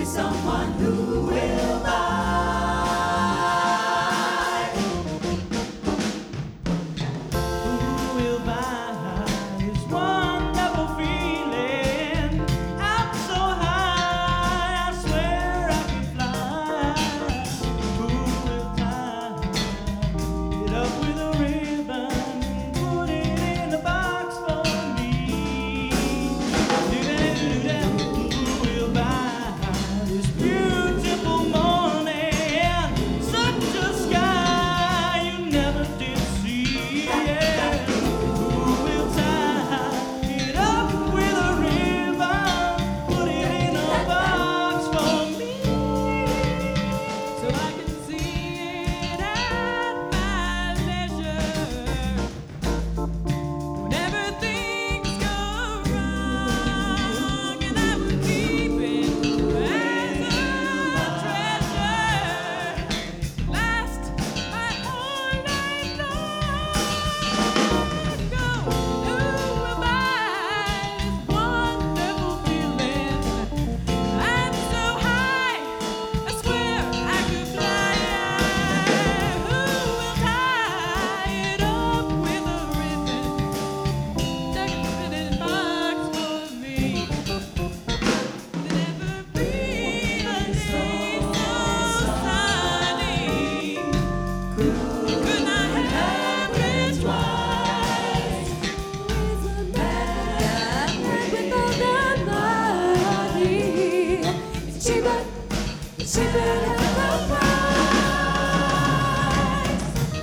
someone who will buy. Who will buy this wonderful feeling? Up so high, I swear I could fly. Who will tie it up with a ribbon, put it in a box for me? Who will buy this beautiful morning? Such a sky you never did see. Yeah. Who will tie it up with a ribbon, put it in a box for me, so I can see it at my leisure? Whenever things go wrong, and I will keep it as a treasure, last my whole life long. Go, who will buy this wonderful feeling? I'm so high, I swear I could fly. Who will tie it up with a ribbon, stuck it in a box for me? Never be a day so sunny. Could not happen twice. With all the money, it's cheaper than the price.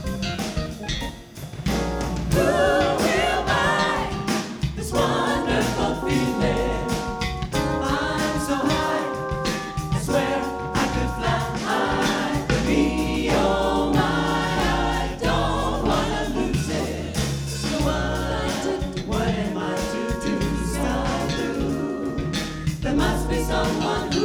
Who will buy this wonderful feeling? I'm so high, I swear I could fly. Me, oh my, I don't wanna lose it. So what am I to do? Stop do. There must be someone who.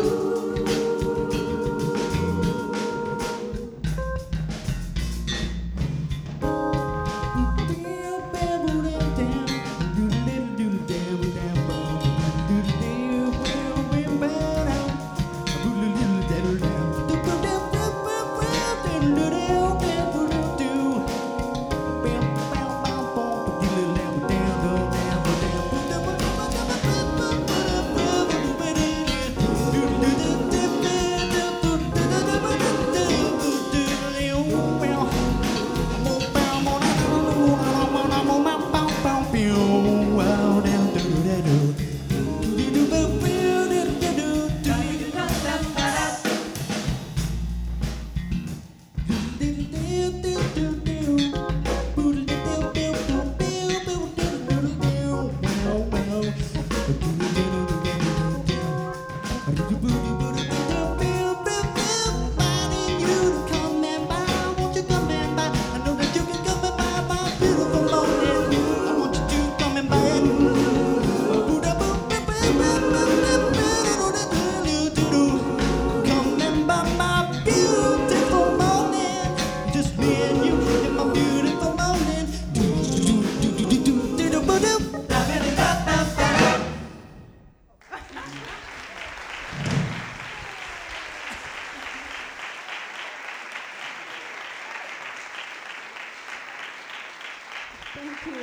Thank you.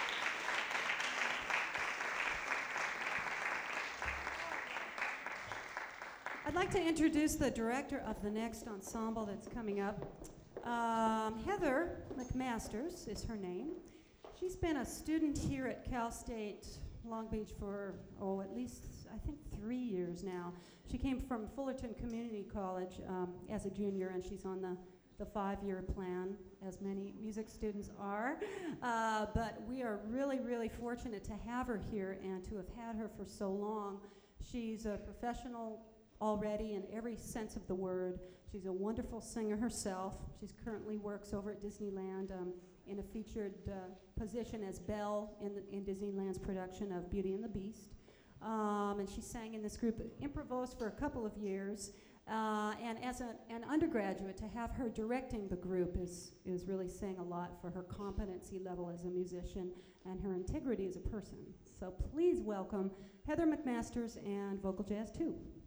I'd like to introduce the director of the next ensemble that's coming up. Heather McMasters is her name. She's been a student here at Cal State Long Beach for, at least, I think 3 years now. She came from Fullerton Community College as a junior, and she's on the 5-year plan, as many music students are. But we are really, really fortunate to have her here and to have had her for so long. She's a professional already in every sense of the word. She's a wonderful singer herself. She's currently works over at Disneyland in a featured position as Belle in Disneyland's production of Beauty and the Beast. And she sang in this group Improvos for a couple of years. And as an undergraduate, to have her directing the group is really saying a lot for her competency level as a musician and her integrity as a person. So please welcome Heather McMasters and Vocal Jazz 2.